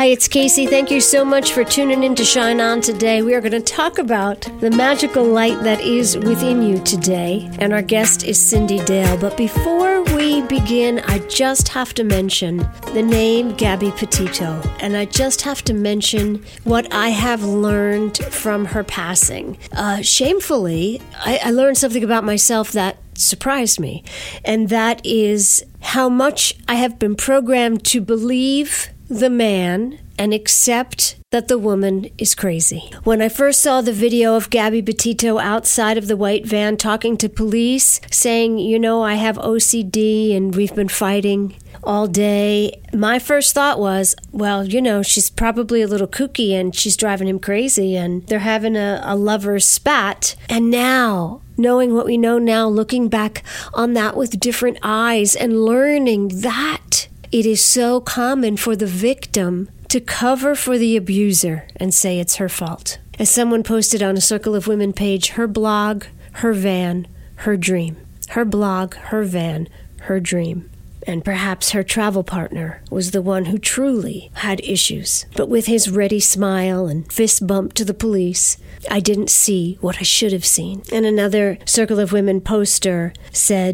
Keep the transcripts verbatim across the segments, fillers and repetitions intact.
Hi, it's Casey. Thank you so much for tuning in to Shine On today. We are going to talk about the magical light that is within you today, and our guest is Cyndi Dale. But before we begin, I just have to mention the name Gabby Petito, and I just have to mention what I have learned from her passing. Uh, shamefully, I, I learned something about myself that surprised me, and that is how much I have been programmed to believe the man and accept that the woman is crazy. When I first saw the video of Gabby Petito outside of the white van talking to police, saying, you know, I have O C D and we've been fighting all day, my first thought was, well, you know, she's probably a little kooky and she's driving him crazy and they're having a, a lover's spat. And now, knowing what we know now, looking back on that with different eyes and learning that it is so common for the victim to cover for the abuser and say it's her fault. As someone posted on a Circle of Women page, her blog, her van, her dream. Her blog, her van, her dream. And perhaps her travel partner was the one who truly had issues. But with his ready smile and fist bump to the police, I didn't see what I should have seen. And another Circle of Women poster said,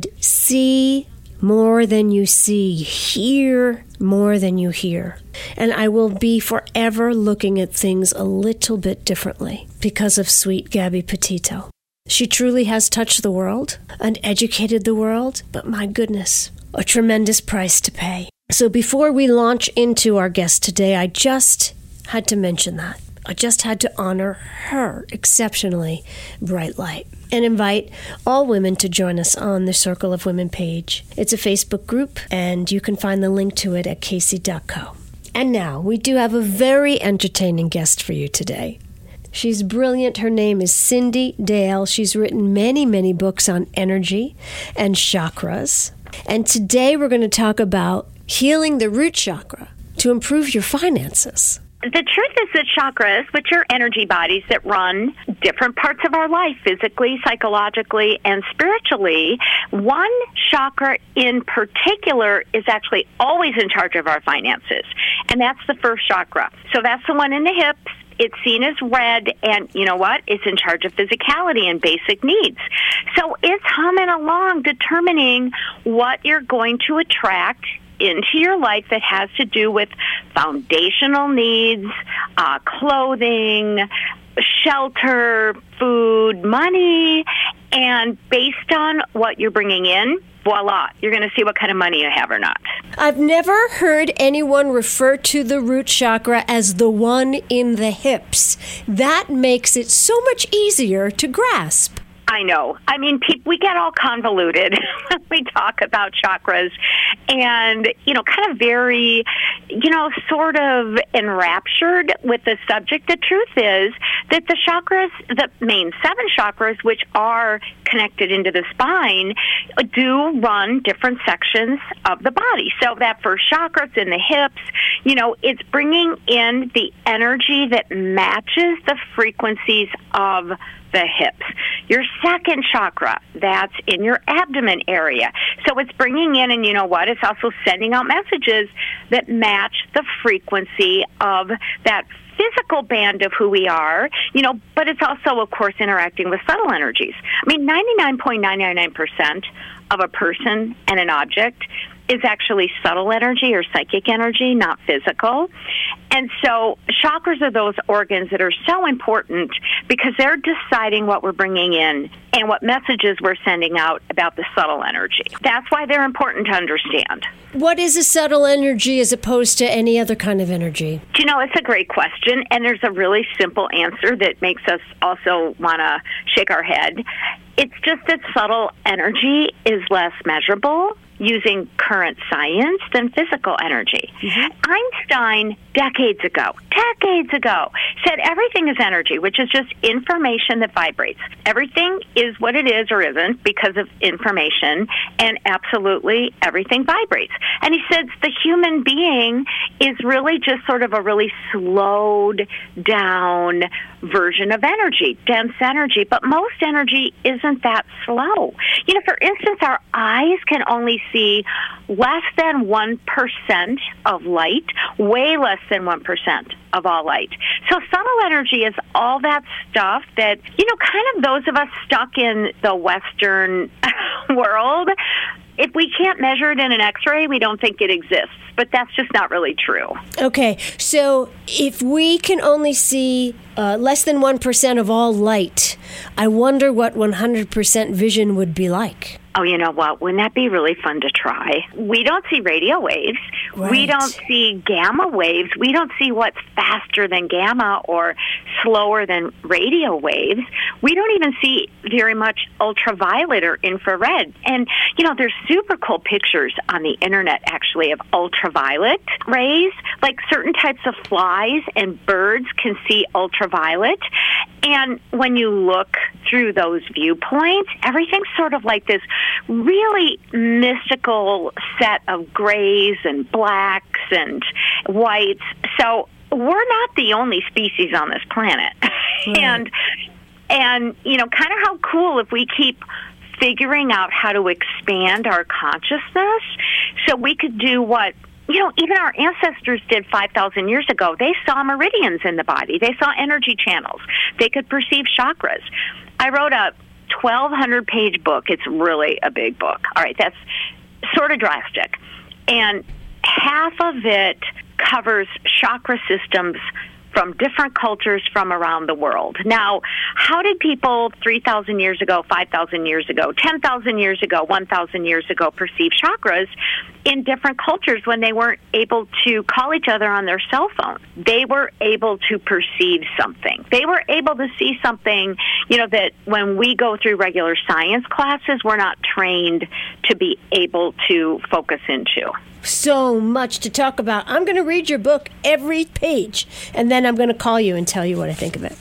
see more than you see, hear more than you hear. And I will be forever looking at things a little bit differently because of sweet Gabby Petito. She truly has touched the world and educated the world, but my goodness, a tremendous price to pay. So before we launch into our guest today, I just had to mention that. I just had to honor her exceptionally bright light and invite all women to join us on the Circle of Women page. It's a Facebook group, and you can find the link to it at casey dot co. And now, we do have a very entertaining guest for you today. She's brilliant. Her name is Cyndi Dale. She's written many, many books on energy and chakras. And today we're going to talk about healing the root chakra to improve your finances. The truth is that chakras, which are energy bodies that run different parts of our life, physically, psychologically, and spiritually, one chakra in particular is actually always in charge of our finances, and that's the first chakra. So that's the one in the hips. It's seen as red, and you know what? It's in charge of physicality and basic needs. So it's humming along, determining what you're going to attract into your life that has to do with foundational needs, uh, clothing, shelter, food, money, and based on what you're bringing in, voila, you're going to see what kind of money you have or not. I've never heard anyone refer to the root chakra as the one in the hips. That makes it so much easier to grasp. I know. I mean, pe- we get all convoluted when we talk about chakras and, you know, kind of very, you know, sort of enraptured with the subject. The truth is that the chakras, the main seven chakras, which are connected into the spine, do run different sections of the body. So that first chakra, it's in the hips, you know, it's bringing in the energy that matches the frequencies of the hips. Your second chakra, that's in your abdomen area. So it's bringing in, and you know what, it's also sending out messages that match the frequency of that physical band of who we are, you know, but it's also, of course, interacting with subtle energies. I mean, ninety-nine point nine nine nine percent of a person and an object is actually subtle energy or psychic energy, not physical. And so chakras are those organs that are so important because they're deciding what we're bringing in and what messages we're sending out about the subtle energy. That's why they're important to understand. What is a subtle energy as opposed to any other kind of energy? You know, it's a great question, and there's a really simple answer that makes us also want to shake our head. It's just that subtle energy is less measurable using current science than physical energy. Mm-hmm. Einstein, decades ago, decades ago, said everything is energy, which is just information that vibrates. Everything is what it is or isn't because of information, and absolutely everything vibrates. And he says the human being is really just sort of a really slowed down version of energy, dense energy, but most energy isn't that slow. You know, for instance, our eyes can only see less than one percent of light, way less than one percent of all light. So subtle energy is all that stuff that, you know, kind of those of us stuck in the Western world, if we can't measure it in an X-ray, we don't think it exists. But that's just not really true. Okay, so if we can only see uh, less than one percent of all light, I wonder what one hundred percent vision would be like. Oh, you know what? Wouldn't that be really fun to try? We don't see radio waves. Right. We don't see gamma waves. We don't see what's faster than gamma or slower than radio waves. We don't even see very much ultraviolet or infrared. And, you know, there's super cool pictures on the internet, actually, of ultraviolet rays. Like certain types of flies and birds can see ultraviolet. And when you look through those viewpoints, everything's sort of like this really mystical set of grays and blacks and whites. So we're not the only species on this planet. Right. and, and, you know, kind of how cool if we keep figuring out how to expand our consciousness so we could do what, you know, even our ancestors did five thousand years ago. They saw meridians in the body. They saw energy channels. They could perceive chakras. I wrote a twelve hundred page book. It's really a big book. All right, that's sort of drastic. And half of it covers chakra systems from different cultures from around the world. Now, how did people three thousand years ago, five thousand years ago, ten thousand years ago, one thousand years ago perceive chakras in different cultures when they weren't able to call each other on their cell phone? They were able to perceive something. They were able to see something, you know, that when we go through regular science classes, we're not trained to be able to focus into. So much to talk about. I'm going to read your book every page, and then I'm going to call you and tell you what I think of it.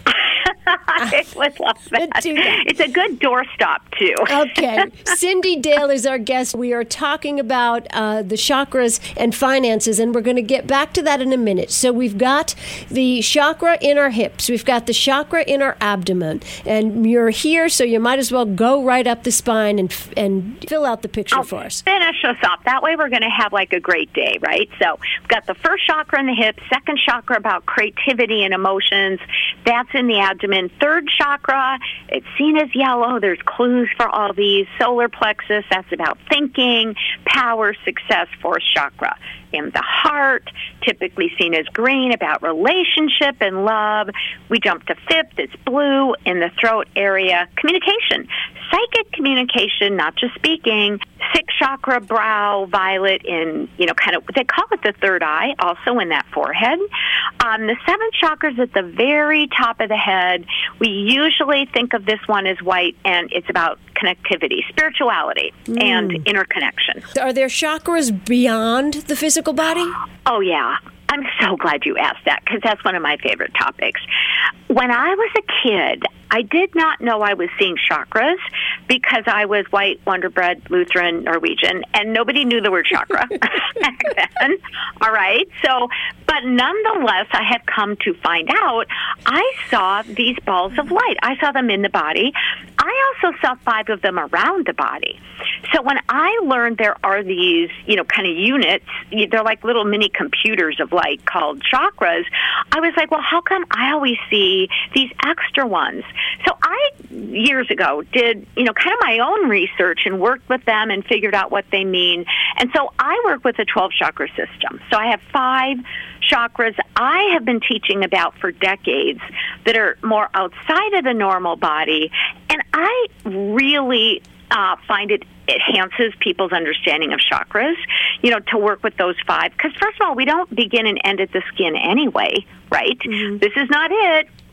I would love that. Do that. It's a good doorstop, too. Okay. Cindy Dale is our guest. We are talking about uh, the chakras and finances, and we're going to get back to that in a minute. So we've got the chakra in our hips. We've got the chakra in our abdomen. And you're here, so you might as well go right up the spine and and fill out the picture I'll for us. Finish us off. That way we're going to have like a great day, right? So we've got the first chakra in the hips, second chakra about creativity and emotions. That's in the abdomen. Third chakra, it's seen as yellow. There's clues for all these. Solar plexus, that's about thinking, power, success. Fourth chakra in the heart, typically seen as green, about relationship and love. We jump to fifth, it's blue in the throat area. Communication, psychic communication, not just speaking. Sixth chakra, brow, violet in, you know, kind of, they call it the third eye, also in that forehead. Um, the seventh chakra is at the very top of the head. We usually think of this one as white, and it's about connectivity, spirituality, mm. and interconnection. Are there chakras beyond the physical body? Oh, yeah. I'm so glad you asked that, because that's one of my favorite topics. When I was a kid, I did not know I was seeing chakras because I was white, Wonderbread, Lutheran, Norwegian, and nobody knew the word chakra back then. All right. So, but nonetheless, I have come to find out I saw these balls of light. I saw them in the body. I also saw five of them around the body. So when I learned there are these, you know, kind of units, they're like little mini computers of light called chakras, I was like, well, how come I always see these extra ones? So I, years ago, did, you know, kind of my own research and worked with them and figured out what they mean. And so I work with a twelve chakra system. So I have five chakras I have been teaching about for decades that are more outside of the normal body. And I really uh, find it enhances people's understanding of chakras, you know, to work with those five. Because first of all, we don't begin and end at the skin anyway, right? Mm-hmm. This is not it.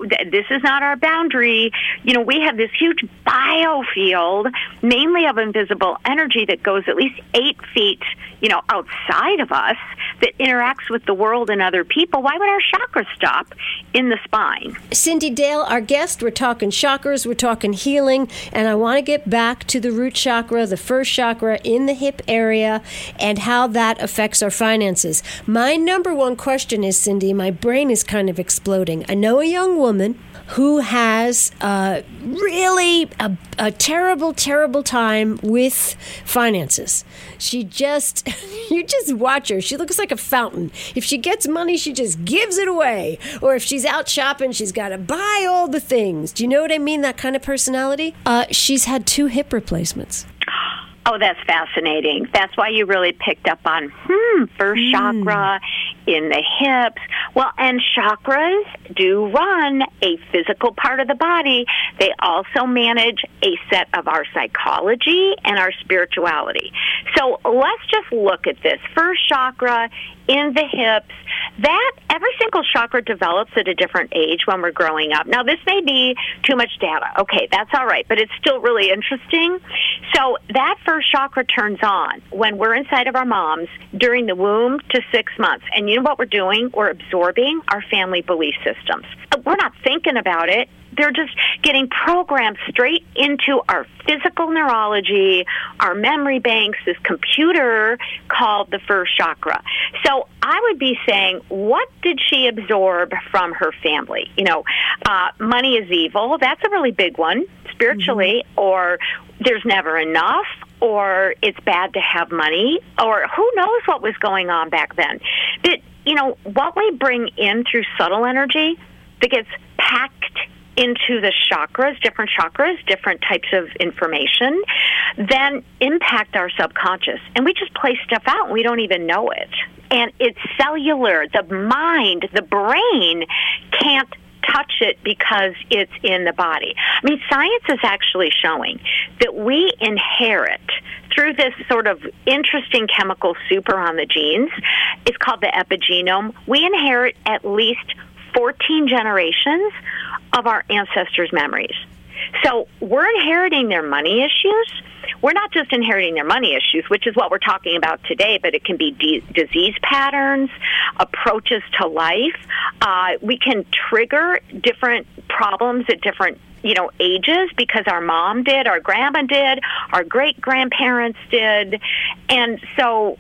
th- this is not our boundary. You know, we have this huge biofield, mainly of invisible energy that goes at least eight feet, you know, outside of us that interacts with the world and other people. Why would our chakras stop in the spine? Cyndi Dale, our guest, we're talking chakras, we're talking healing, and I want to get back to the root chakra, the first chakra in the hip area, and how that affects our finances. My number one question is, Cyndi, my brain is kind of exploding. I know a young woman who has uh, really a, a terrible, terrible time with finances. She just, you just watch her. She looks like a fountain. If she gets money, she just gives it away. Or if she's out shopping, she's got to buy all the things. Do you know what I mean? That kind of personality. Uh, she's had two hip replacements. Oh, that's fascinating. That's why you really picked up on, hmm, first mm. chakra in the hips. Well, and chakras do run a physical part of the body. They also manage a set of our psychology and our spirituality. So let's just look at this. First chakra in the hips. That, every single chakra develops at a different age when we're growing up. Now, this may be too much data. Okay, that's all right, but it's still really interesting. So that first chakra turns on when we're inside of our moms during the womb to six months. And you know what we're doing? We're absorbing our family belief systems. We're not thinking about it. They're just getting programmed straight into our physical neurology, our memory banks, this computer called the first chakra. So I would be saying, what did she absorb from her family? You know, uh, money is evil. That's a really big one, spiritually, mm-hmm. or there's never enough, or it's bad to have money, or who knows what was going on back then. But, you know, what we bring in through subtle energy that gets packed into the chakras, different chakras, different types of information, then impact our subconscious. And we just play stuff out and we don't even know it. And it's cellular. The mind, the brain can't touch it because it's in the body. I mean, science is actually showing that we inherit through this sort of interesting chemical super on the genes. It's called the epigenome. We inherit at least fourteen generations of our ancestors' memories. So we're inheriting their money issues. We're not just inheriting their money issues, which is what we're talking about today, but it can be de- disease patterns, approaches to life. Uh, we can trigger different problems at different you know, ages because our mom did, our grandma did, our great-grandparents did. And so,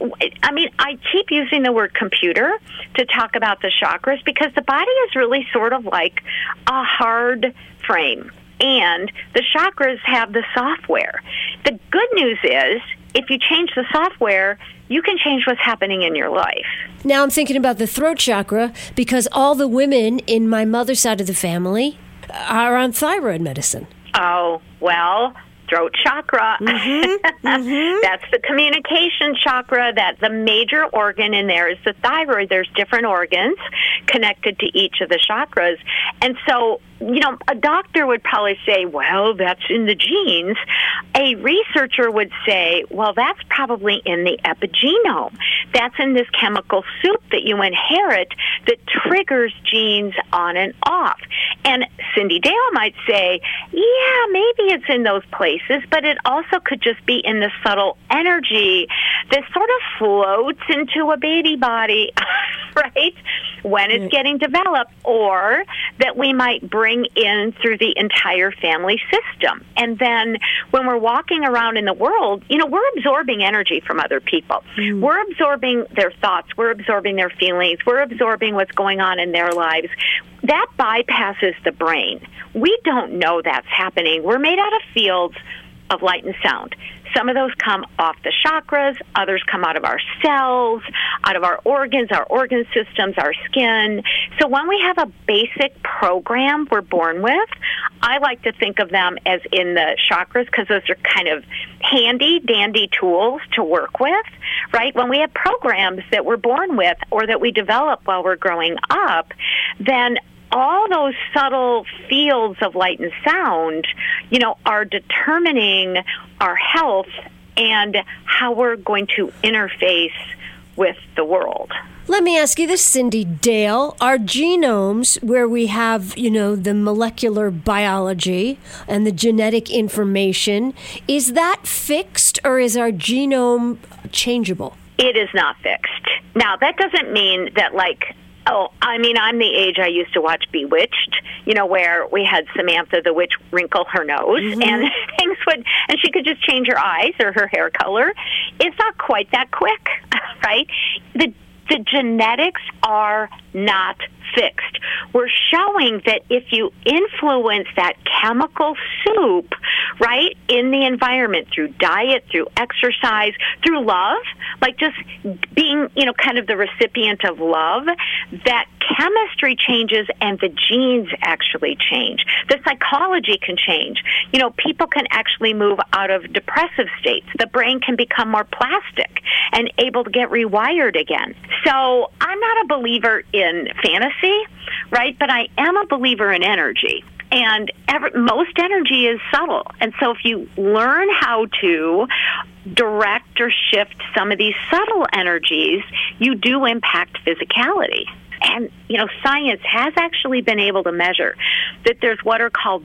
I mean, I keep using the word computer to talk about the chakras because the body is really sort of like a hard frame. And the chakras have the software. The good news is, if you change the software, you can change what's happening in your life. Now I'm thinking about the throat chakra because all the women in my mother's side of the family are on thyroid medicine. Oh, well, throat chakra. Mm-hmm. Mm-hmm. That's the communication chakra. That the major organ in there is the thyroid. There's different organs connected to each of the chakras. And so, you know, a doctor would probably say, well, that's in the genes. A researcher would say, well, that's probably in the epigenome. That's in this chemical soup that you inherit that triggers genes on and off. And Cyndi Dale might say, yeah, maybe it's in those places, but it also could just be in the subtle energy that sort of floats into a baby body, right, when it's getting developed, or that we might bring in through the entire family system. And then when we're walking around in the world, you know, we're absorbing energy from other people. Mm. We're absorbing their thoughts. We're absorbing their feelings. We're absorbing what's going on in their lives. That bypasses the brain. We don't know that's happening. We're made out of fields of light and sound. Some of those come off the chakras, others come out of our cells, out of our organs, our organ systems, our skin. So when we have a basic program we're born with, I like to think of them as in the chakras because those are kind of handy, dandy tools to work with, right? When we have programs that we're born with or that we develop while we're growing up, then all those subtle fields of light and sound, you know, are determining our health and how we're going to interface with the world. Let me ask you this, Cindy Dale. Our genomes, where we have, you know, the molecular biology and the genetic information, is that fixed or is our genome changeable? It is not fixed. Now, that doesn't mean that, like, oh, I mean, I'm the age I used to watch Bewitched, you know, where we had Samantha the witch wrinkle her nose, mm-hmm. and things would, and she could just change her eyes or her hair color. It's not quite that quick, right? The The genetics are not fixed. We're showing that if you influence that chemical soup, right, in the environment through diet, through exercise, through love, like just being, you know, kind of the recipient of love, that chemistry changes and the genes actually change. The psychology can change. You know, people can actually move out of depressive states. The brain can become more plastic and able to get rewired again. So I'm not a believer in fantasy, right? But I am a believer in energy. And every, most energy is subtle. And so if you learn how to direct or shift some of these subtle energies, you do impact physicality. And, you know, science has actually been able to measure that there's what are called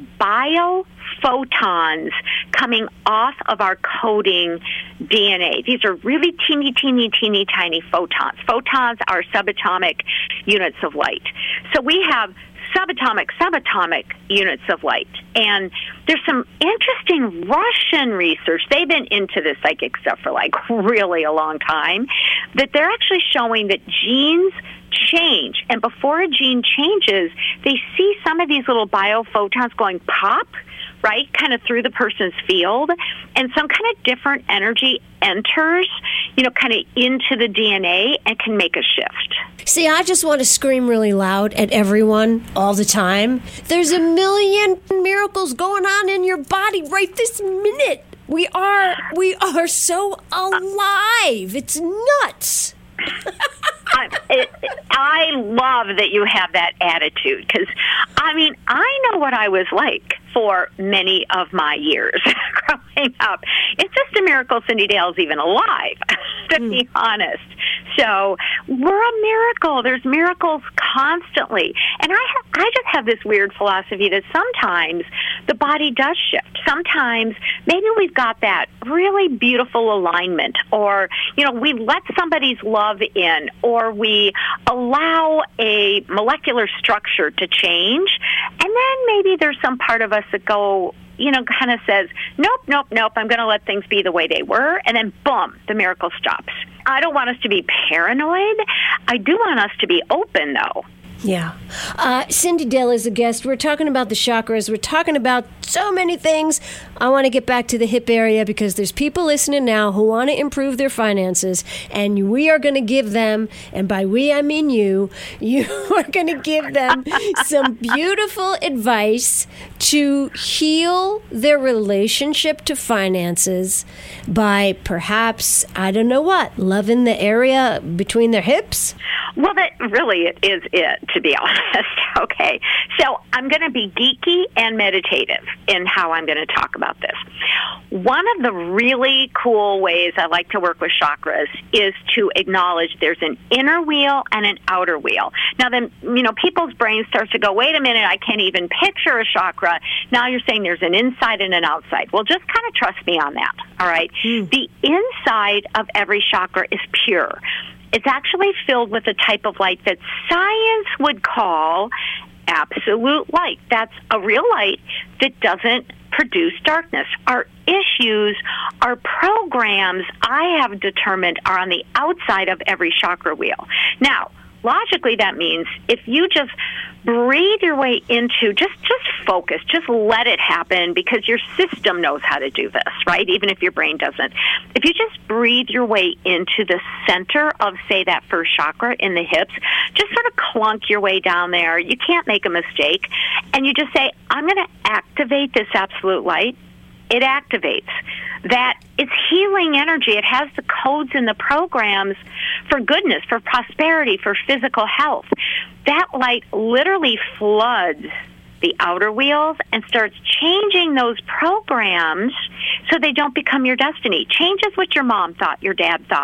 biophotons coming off of our coding D N A. These are really teeny, teeny, teeny, tiny photons. Photons are subatomic units of light. So we have subatomic, subatomic units of light. And there's some interesting Russian research. They've been into this psychic stuff for like really a long time, that they're actually showing that genes change. And before a gene changes, they see some of these little biophotons going pop, right, kind of through the person's field, and some kind of different energy enters, you know, kind of into the D N A and can make a shift. See, I just want to scream really loud at everyone all the time. There's a million miracles going on in your body right this minute. We are, we are so alive. It's nuts. I, it, I love that you have that attitude, because, I mean, I know what I was like for many of my years growing up. It's just a miracle Cindy Dale's even alive, to mm. be honest. So we're a miracle. There's miracles constantly. And I, ha- I just have this weird philosophy that sometimes the body does shift. Sometimes maybe we've got that really beautiful alignment, or, you know, we let somebody's love in, or we allow a molecular structure to change, and then maybe there's some part of us that go, you know, kind of says, nope, nope, nope, I'm going to let things be the way they were, and then boom, the miracle stops. I don't want us to be paranoid. I do want us to be open, though. Yeah. Uh, Cindy Dale is a guest. We're talking about the chakras. We're talking about so many things. I want to get back to the hip area because there's people listening now who want to improve their finances, and we are going to give them, and by we I mean you, you are going to give them some beautiful advice to heal their relationship to finances by perhaps, I don't know what, loving the area between their hips? Well, that really is it, to be honest. Okay. So I'm going to be geeky and meditative in how I'm going to talk about this. One of the really cool ways I like to work with chakras is to acknowledge there's an inner wheel and an outer wheel. Now, then, you know, people's brains start to go, wait a minute, I can't even picture a chakra. Now you're saying there's an inside and an outside. Well, just kind of trust me on that, all right? Mm. The inside of every chakra is pure. It's actually filled with a type of light that science would call absolute light. That's a real light that doesn't produce darkness. Our issues, our programs, I have determined, are on the outside of every chakra wheel. Now, logically, that means if you just breathe your way into, just just focus, just let it happen, because your system knows how to do this, right? Even if your brain doesn't. If you just breathe your way into the center of, say, that first chakra in the hips, just sort of clunk your way down there. You can't make a mistake. And you just say, I'm going to activate this absolute light. It activates. That it's healing energy. It has the codes and the programs for goodness, for prosperity, for physical health. That light literally floods the outer wheels and starts changing those programs so they don't become your destiny. Changes what your mom thought, your dad thought,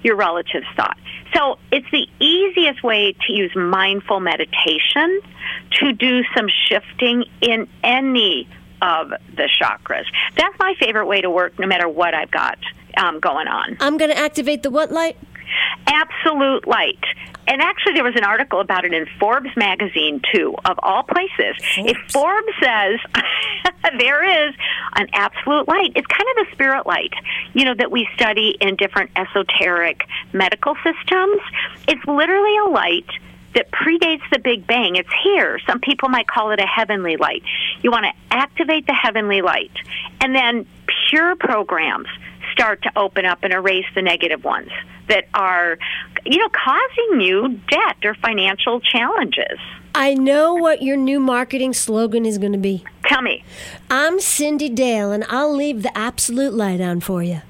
your relatives thought. So it's the easiest way to use mindful meditation to do some shifting in any of the chakras. That's my favorite way to work, no matter what I've got um, going on. I'm going to activate the what light? Absolute light. And actually, there was an article about it in Forbes magazine, too, of all places. Forbes. If Forbes says there is an absolute light, it's kind of the spirit light, you know, that we study in different esoteric medical systems. It's literally a light that predates the Big Bang. It's here. Some people might call it a heavenly light. You want to activate the heavenly light, and then pure programs start to open up and erase the negative ones that are, you know, causing you debt or financial challenges. I know what your new marketing slogan is going to be. Tell me. I'm Cindy Dale, and I'll leave the absolute light on for you.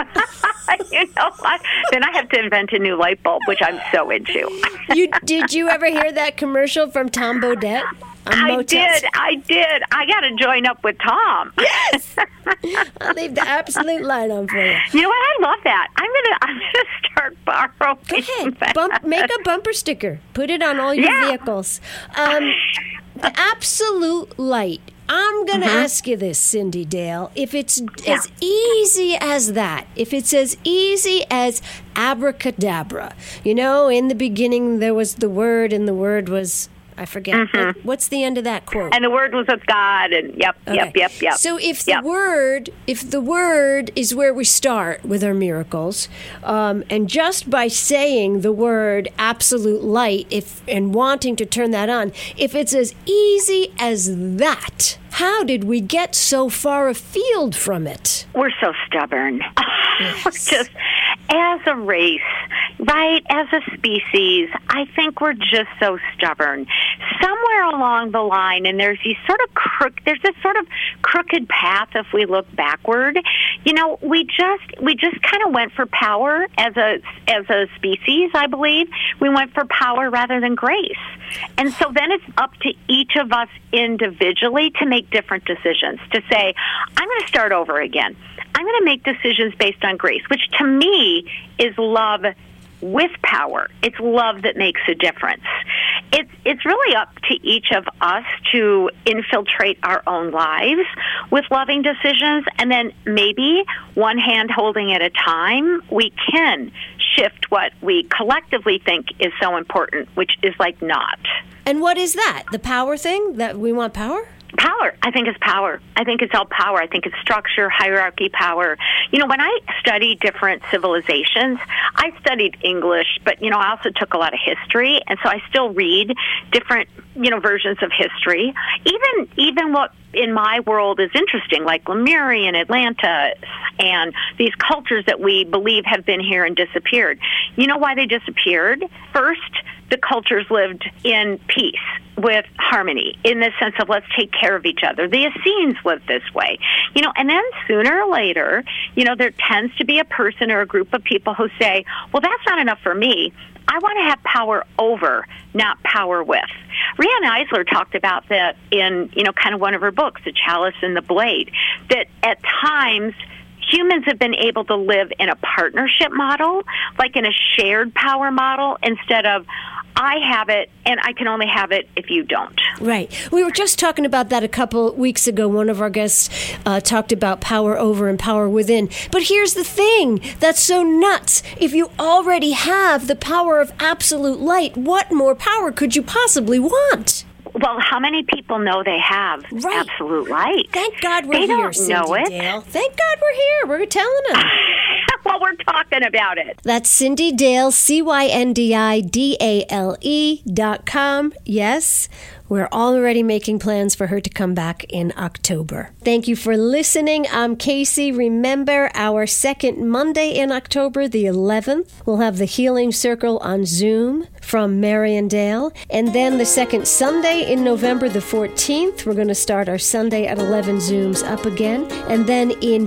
You know what? Then I have to invent a new light bulb, which I'm so into. you Did you ever hear that commercial from Tom Bodett? I did. I did. I got to join up with Tom. Yes. I'll leave the absolute light on for you. You know what? I love that. I'm gonna. I'm gonna start borrowing. Go ahead. Bump, make a bumper sticker. Put it on all your yeah. vehicles. Um, the absolute light. I'm going to mm-hmm. ask you this, Cindy Dale. If it's yeah. as easy as that, if it's as easy as abracadabra, you know, in the beginning there was the word, and the word was, I forget, mm-hmm. what's the end of that quote? And the word was with God, and yep, okay. yep, yep, yep. So if yep. the word, if the word is where we start with our miracles, um, and just by saying the word absolute light, if and wanting to turn that on, if it's as easy as that, how did we get so far afield from it? We're so stubborn. Yes. We're just, as a race, right, as a species, I think we're just so stubborn. Somewhere along the line, and there's these sort of crook, there's this sort of crooked path if we look backward. You know, we just we just kind of went for power as a as a species, I believe. We went for power rather than grace. And so then it's up to each of us individually to make different decisions, to say, I'm going to start over again. I'm going to make decisions based on grace, which to me is love with power. It's love that makes a difference. It's it's really up to each of us to infiltrate our own lives with loving decisions, and then maybe one hand holding at a time, we can shift what we collectively think is so important, which is like not. And what is that? The power thing? That we want power? Power. I think it's power. I think it's all power. I think it's structure, hierarchy, power. You know, when I study different civilizations, I studied English, but, you know, I also took a lot of history, and so I still read different, you know, versions of history. Even, even what in my world is interesting, like Lemurian, Atlantis, and these cultures that we believe have been here and disappeared. You know why they disappeared? First, the cultures lived in peace with harmony, in the sense of let's take care of each other. The Essenes lived this way. You know, and then sooner or later, you know, there tends to be a person or a group of people who say, well, that's not enough for me. I want to have power over, not power with. Riane Eisler talked about that in, you know, kind of one of her books, The Chalice and the Blade, that at times humans have been able to live in a partnership model, like in a shared power model, instead of I have it, and I can only have it if you don't. Right. We were just talking about that a couple weeks ago. One of our guests uh, talked about power over and power within. But here's the thing that's so nuts. If you already have the power of absolute light, what more power could you possibly want? Well, how many people know they have right. absolute light? Thank God we're they here, don't Cindy know it. Dale. Thank God we're here. We're telling them. Well, we're talking about it. That's Cindy Dale, C Y N D I D A L E dot com. Yes, we're already making plans for her to come back in October. Thank you for listening. I'm Casey. Remember, our second Monday in October, the eleventh, we'll have the Healing Circle on Zoom from Marion Dale. And then the second Sunday in November, the fourteenth, we're going to start our Sunday at eleven Zooms up again. And then in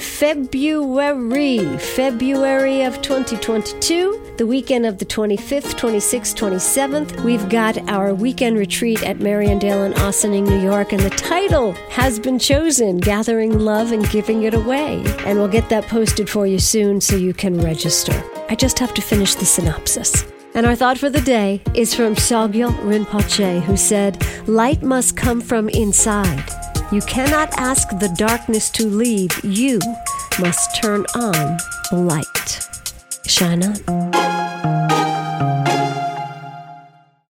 February, February of twenty twenty-two, the weekend of the twenty-fifth, twenty-sixth, twenty-seventh, we've got our weekend retreat at Marion Dale in Ossining, New York, and the title has been chosen, Gathering Love and Giving It Away. And we'll get that posted for you soon so you can register. I just have to finish the synopsis. And our thought for the day is from Sogyal Rinpoche, who said, "Light must come from inside. You cannot ask the darkness to leave. You must turn on the light." Shine on.